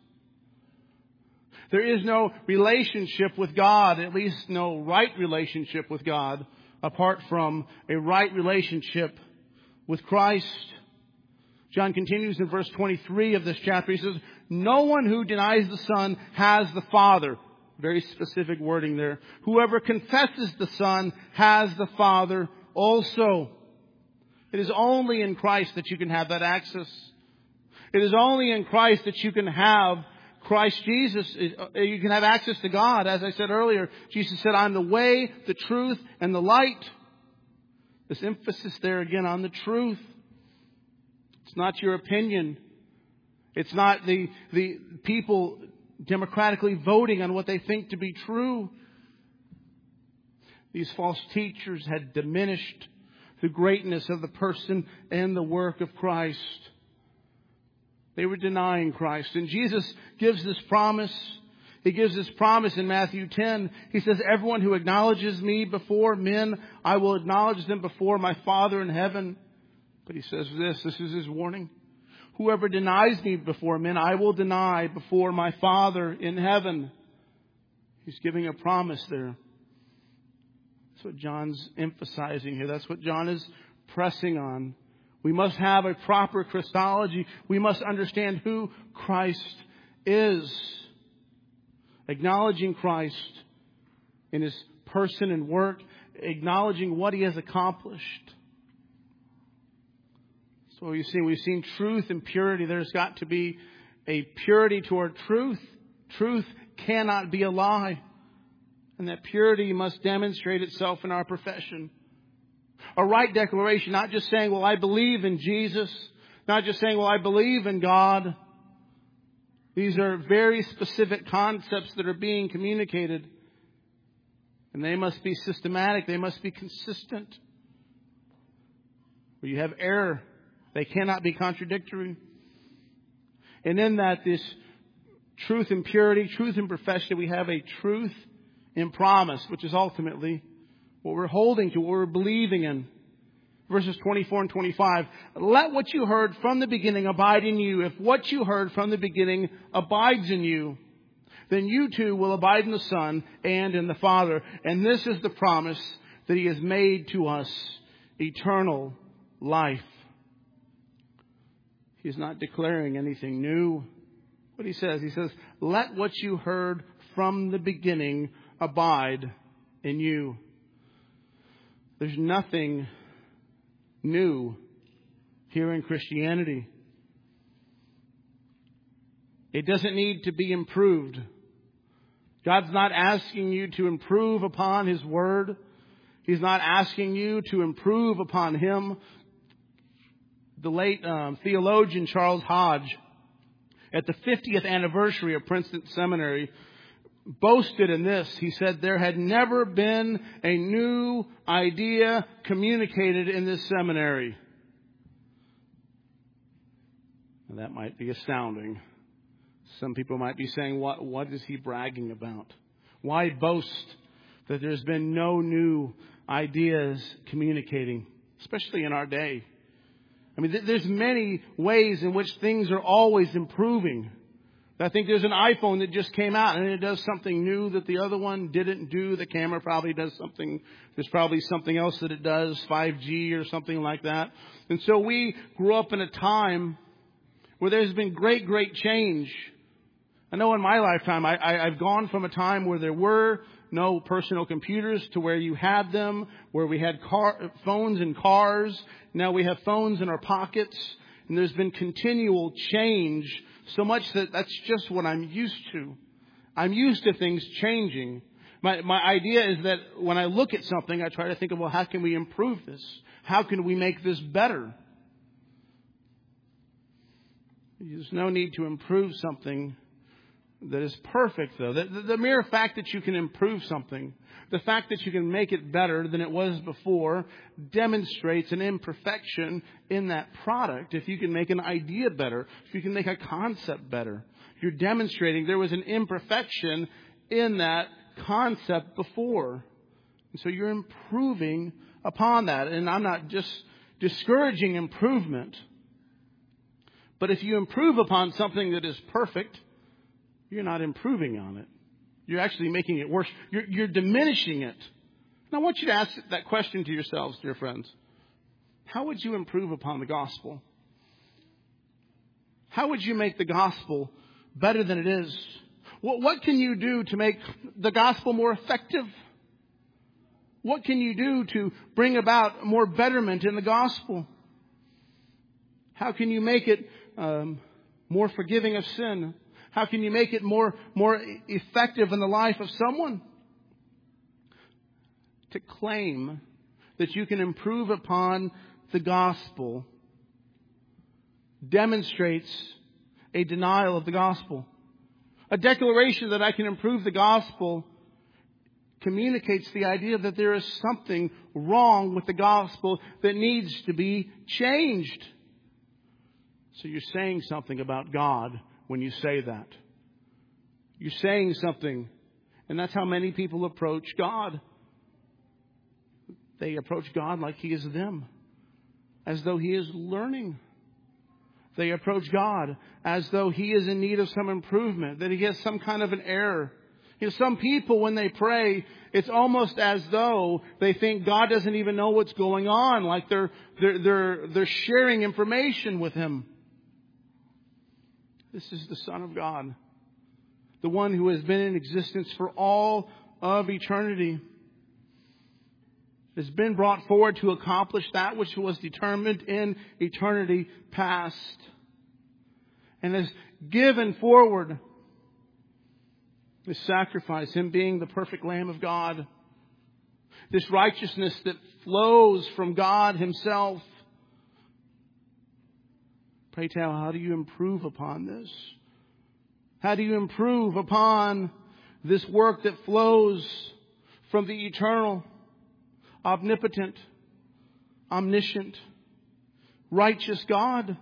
There is no relationship with God, at least no right relationship with God, apart from a right relationship with Christ. John continues in verse 23 of this chapter. He says, "No one who denies the Son has the Father." Very specific wording there. "Whoever confesses the Son has the Father also." It is only in Christ that you can have that access. It is only in Christ that you can have Christ Jesus. You can have access to God. As I said earlier, Jesus said, "I'm the way, the truth, and the light." This emphasis there again on the truth. It's not your opinion. It's not the people democratically voting on what they think to be true. These false teachers had diminished the greatness of the person and the work of Christ. They were denying Christ. And Jesus gives this promise. He gives this promise in Matthew 10. He says, "Everyone who acknowledges me before men, I will acknowledge them before my Father in heaven." But he says this is his warning. "Whoever denies me before men, I will deny before my Father in heaven." He's giving a promise there. That's what John's emphasizing here. That's what John is pressing on. We must have a proper Christology. We must understand who Christ is. Acknowledging Christ in His person and work. Acknowledging what He has accomplished. So we've seen truth and purity. There's got to be a purity toward truth. Truth cannot be a lie. And that purity must demonstrate itself in our profession. A right declaration, not just saying, "Well, I believe in Jesus." Not just saying, "Well, I believe in God." These are very specific concepts that are being communicated. And they must be systematic. They must be consistent. Where you have error, they cannot be contradictory. And in that, this truth and purity, truth and profession, we have a truth in promise, which is ultimately what we're holding to, what we're believing in. Verses 24 and 25. "Let what you heard from the beginning abide in you. If what you heard from the beginning abides in you, then you too will abide in the Son and in the Father. And this is the promise that He has made to us, eternal life." He's not declaring anything new. What He says, "Let what you heard from the beginning abide in you." There's nothing new here in Christianity. It doesn't need to be improved. God's not asking you to improve upon His Word. He's not asking you to improve upon Him. The late theologian Charles Hodge, at the 50th anniversary of Princeton Seminary, boasted in this. He said, "There had never been a new idea communicated in this seminary." And that might be astounding. Some people might be saying, what is he bragging about? Why boast that there's been no new ideas communicating, especially in our day? I mean, there's many ways in which things are always improving. I think there's an iPhone that just came out and it does something new that the other one didn't do. The camera probably does something. There's probably something else that it does, 5G or something like that. And so we grew up in a time where there's been great change. I know in my lifetime, I've gone from a time where there were no personal computers to where you had them, where we had phones in cars. Now we have phones in our pockets. And there's been continual change, so much that that's just what I'm used to. I'm used to things changing. My idea is that when I look at something, I try to think of, well, how can we improve this? How can we make this better? There's no need to improve something that is perfect, though. The mere fact that you can improve something, the fact that you can make it better than it was before, demonstrates an imperfection in that product. If you can make an idea better, if you can make a concept better, you're demonstrating there was an imperfection in that concept before. And so you're improving upon that. And I'm not just discouraging improvement. But if you improve upon something that is perfect, you're not improving on it. You're actually making it worse. You're diminishing it. And I want you to ask that question to yourselves, dear friends. How would you improve upon the gospel? How would you make the gospel better than it is? What can you do to make the gospel more effective? What can you do to bring about more betterment in the gospel? How can you make it more forgiving of sin? How can you make it more effective in the life of someone? To claim that you can improve upon the gospel demonstrates a denial of the gospel. A declaration that I can improve the gospel communicates the idea that there is something wrong with the gospel that needs to be changed. So you're saying something about God when you say that. You're saying something, and that's how many people approach God. They approach God like He is them, as though He is learning. They approach God as though He is in need of some improvement, that He has some kind of an error. You know, some people, when they pray, it's almost as though they think God doesn't even know what's going on, like they're sharing information with Him. This is the Son of God, the one who has been in existence for all of eternity, has been brought forward to accomplish that which was determined in eternity past, and has given forward this sacrifice, Him being the perfect Lamb of God, this righteousness that flows from God Himself. Pray tell, how do you improve upon this? How do you improve upon this work that flows from the eternal, omnipotent, omniscient, righteous God?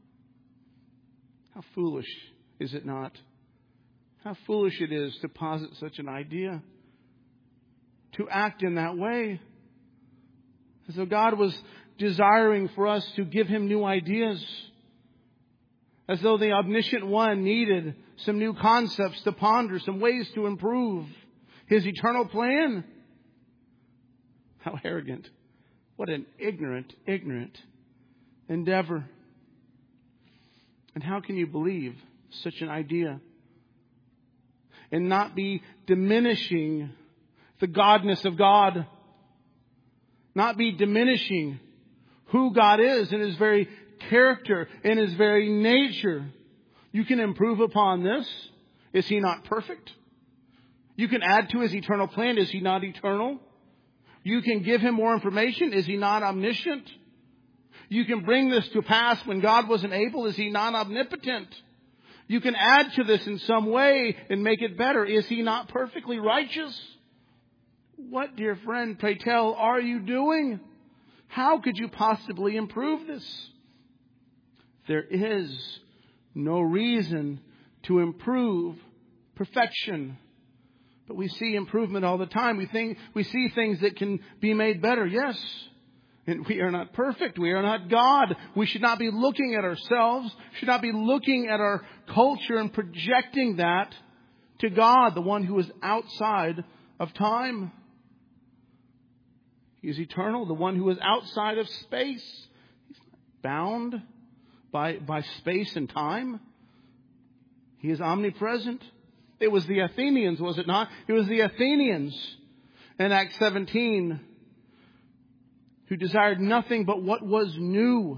How foolish is it not? How foolish it is to posit such an idea, to act in that way. As though God was desiring for us to give Him new ideas. As though the omniscient one needed some new concepts to ponder, some ways to improve His eternal plan. How arrogant. What an ignorant endeavor. And how can you believe such an idea and not be diminishing the godness of God? Not be diminishing who God is in His very character, in His very nature. You can improve upon this. Is He not perfect? You can add to His eternal plan. Is He not eternal? You can give Him more information. Is He not omniscient? You can bring this to pass when God wasn't able. Is He not omnipotent? You can add to this in some way and make it better. Is He not perfectly righteous? What, dear friend, pray tell, are you doing? How could you possibly improve this? There is no reason to improve perfection. But we see improvement all the time. We see things that can be made better. Yes. And we are not perfect. We are not God. We should not be looking at ourselves, should not be looking at our culture and projecting that to God, the one who is outside of time. He is eternal, the one who is outside of space. He's bound by space and time. He is omnipresent. It was the Athenians, was it not? It was the Athenians in Acts 17 who desired nothing but what was new.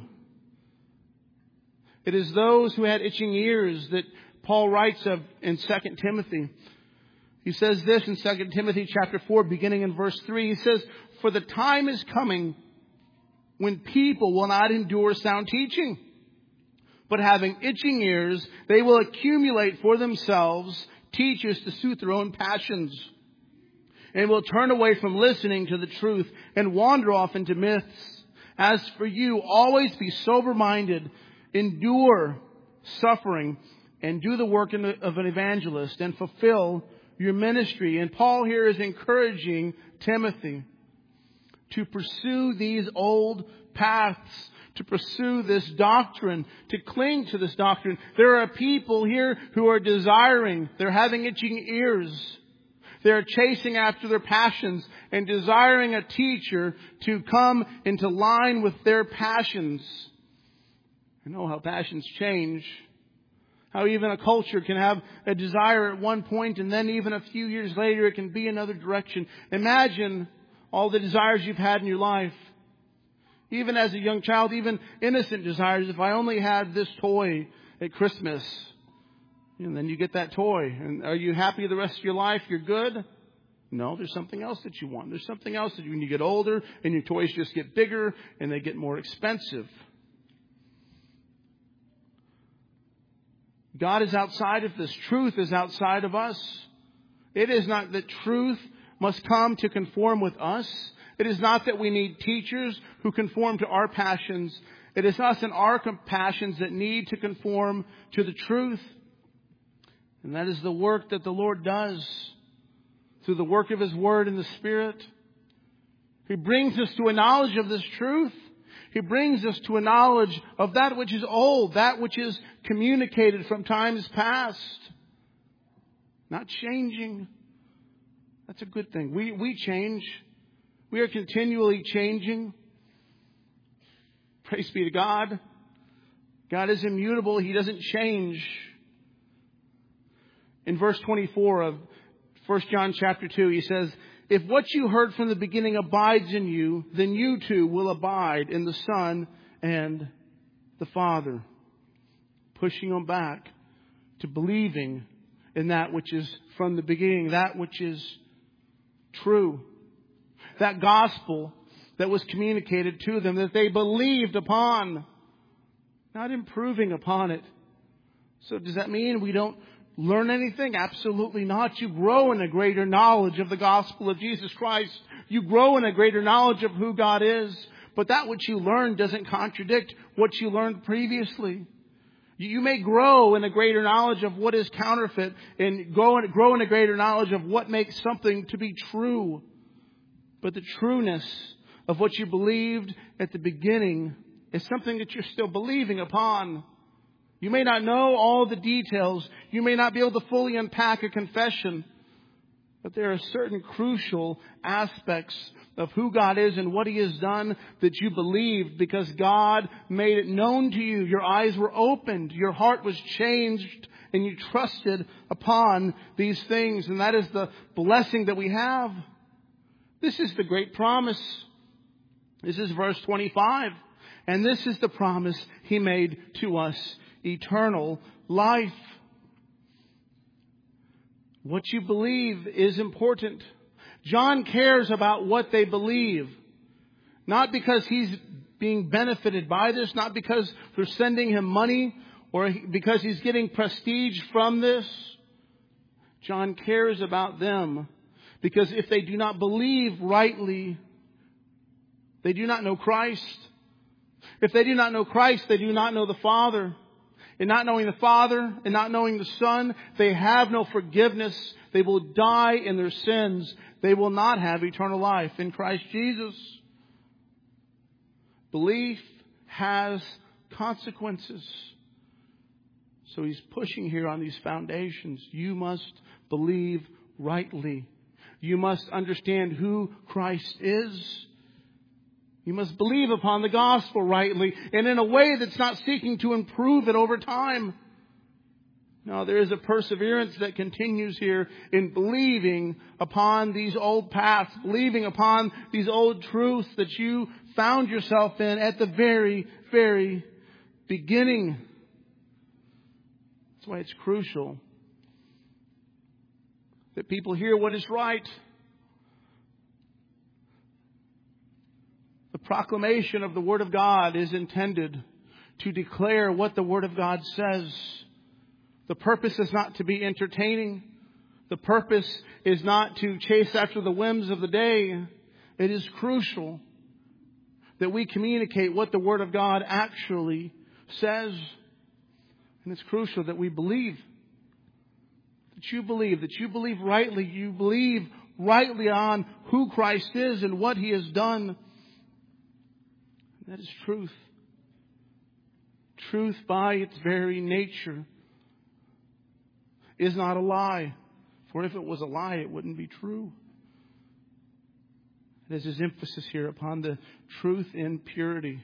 It is those who had itching ears that Paul writes of in 2 Timothy. He says this in 2 Timothy chapter 4, beginning in verse 3. He says, "For the time is coming when people will not endure sound teaching, but having itching ears, they will accumulate for themselves teachers to suit their own passions, and will turn away from listening to the truth and wander off into myths. As for you, always be sober-minded, endure suffering, and do the work of an evangelist, and fulfill your ministry." And Paul here is encouraging Timothy to pursue these old paths, to pursue this doctrine, to cling to this doctrine. There are people here who are desiring, they're having itching ears. They're chasing after their passions and desiring a teacher to come into line with their passions. You know how passions change. How even a culture can have a desire at one point and then even a few years later it can be another direction. Imagine all the desires you've had in your life. Even as a young child, even innocent desires. If I only had this toy at Christmas. And then you get that toy. And are you happy the rest of your life? You're good? No, there's something else that you want. There's something else that when you get older and your toys just get bigger and they get more expensive. God is outside of this. Truth is outside of us. It is not that truth must come to conform with us. It is not that we need teachers who conform to our passions. It is us and our passions that need to conform to the truth. And that is the work that the Lord does through the work of His Word and the Spirit. He brings us to a knowledge of this truth. He brings us to a knowledge of that which is old, that which is communicated from times past. Not changing. That's a good thing. We change. We are continually changing. Praise be to God. God is immutable. He doesn't change. In verse 24 of 1 John chapter 2, he says, "If what you heard from the beginning abides in you, then you too will abide in the Son and the Father." Pushing them back to believing in that which is from the beginning, that which is true. That gospel that was communicated to them, that they believed upon, not improving upon it. So does that mean we don't learn anything? Absolutely not. You grow in a greater knowledge of the gospel of Jesus Christ. You grow in a greater knowledge of who God is. But that which you learn doesn't contradict what you learned previously. You may grow in a greater knowledge of what is counterfeit and grow in a greater knowledge of what makes something to be true. But the trueness of what you believed at the beginning is something that you're still believing upon. You may not know all the details. You may not be able to fully unpack a confession. But there are certain crucial aspects of who God is and what He has done that you believed because God made it known to you. Your eyes were opened. Your heart was changed. And you trusted upon these things. And that is the blessing that we have. This is the great promise. This is verse 25. And this is the promise He made to us. Eternal life. What you believe is important. John cares about what they believe. Not because he's being benefited by this. Not because they're sending him money. Or because he's getting prestige from this. John cares about them. Because if they do not believe rightly, they do not know Christ. If they do not know Christ, they do not know the Father. In not knowing the Father and not knowing the Son, they have no forgiveness. They will die in their sins. They will not have eternal life in Christ Jesus. Belief has consequences. So He's pushing here on these foundations. You must believe rightly. You must understand who Christ is. You must believe upon the gospel rightly and in a way that's not seeking to improve it over time. No, there is a perseverance that continues here in believing upon these old paths, believing upon these old truths that you found yourself in at the very, very beginning. That's why it's crucial that people hear what is right. The proclamation of the Word of God is intended to declare what the Word of God says. The purpose is not to be entertaining. The purpose is not to chase after the whims of the day. It is crucial that we communicate what the Word of God actually says. And it's crucial that we believe. That you believe rightly. You believe rightly on who Christ is and what He has done. That is truth. Truth by its very nature is not a lie. For if it was a lie, it wouldn't be true. There's his emphasis here upon the truth in purity.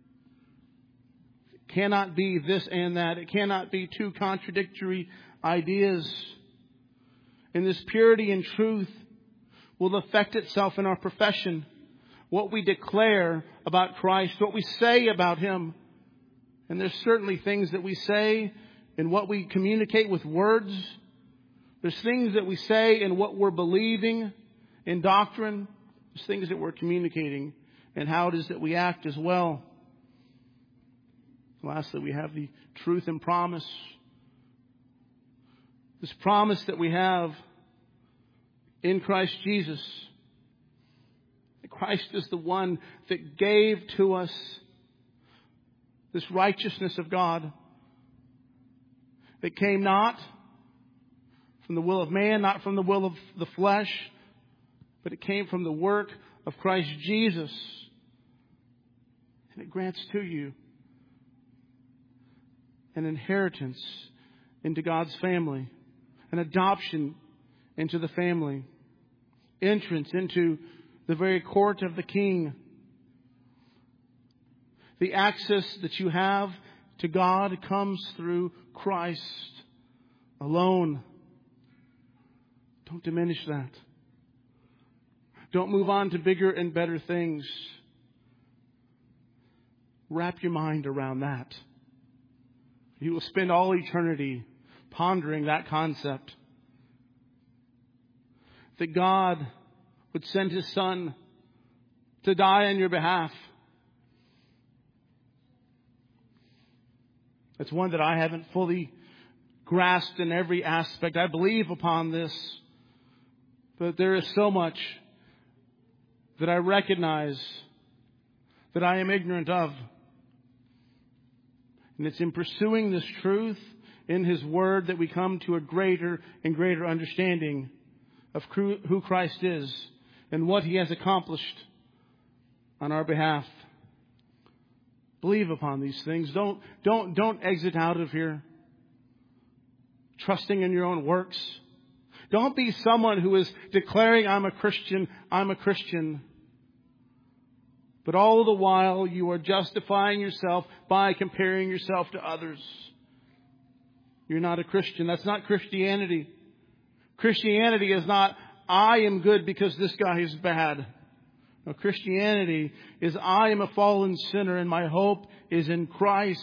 It cannot be this and that. It cannot be two contradictory ideas. And this purity and truth will affect itself in our profession. What we declare about Christ, what we say about Him. And there's certainly things that we say in what we communicate with words. There's things that we say in what we're believing in doctrine. There's things that we're communicating and how it is that we act as well. Lastly, we have the truth and promise. This promise that we have in Christ Jesus. Christ is the one that gave to us this righteousness of God. That came not from the will of man, not from the will of the flesh, but it came from the work of Christ Jesus. And it grants to you an inheritance into God's family, an adoption into the family, entrance into the very court of the King. The access that you have to God comes through Christ alone. Don't diminish that. Don't move on to bigger and better things. Wrap your mind around that. You will spend all eternity pondering that concept. That God would send His Son to die on your behalf. It's one that I haven't fully grasped in every aspect. I believe upon this. But there is so much that I recognize that I am ignorant of. And it's in pursuing this truth in His Word that we come to a greater and greater understanding of who Christ is and what He has accomplished on our behalf. Believe upon these things. Don't exit out of here trusting in your own works. Don't be someone who is declaring, I'm a Christian. But all the while you are justifying yourself by comparing yourself to others. You're not a Christian. That's not Christianity. Christianity is not, I am good because this guy is bad. No, Christianity is, I am a fallen sinner and my hope is in Christ.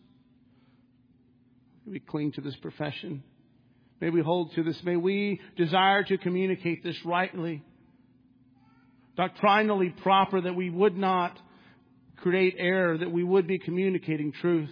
May we cling to this profession. May we hold to this. May we desire to communicate this rightly. Doctrinally proper, that we would not create error, that we would be communicating truth.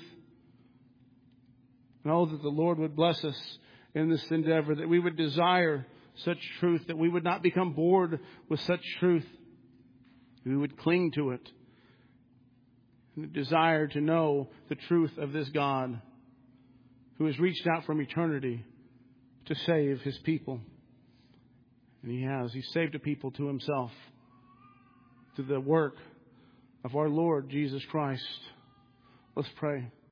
And oh, that the Lord would bless us in this endeavor, that we would desire such truth, that we would not become bored with such truth. We would cling to it and desire to know the truth of this God who has reached out from eternity to save His people. And He has. He saved a people to Himself through the work of our Lord Jesus Christ. Let's pray.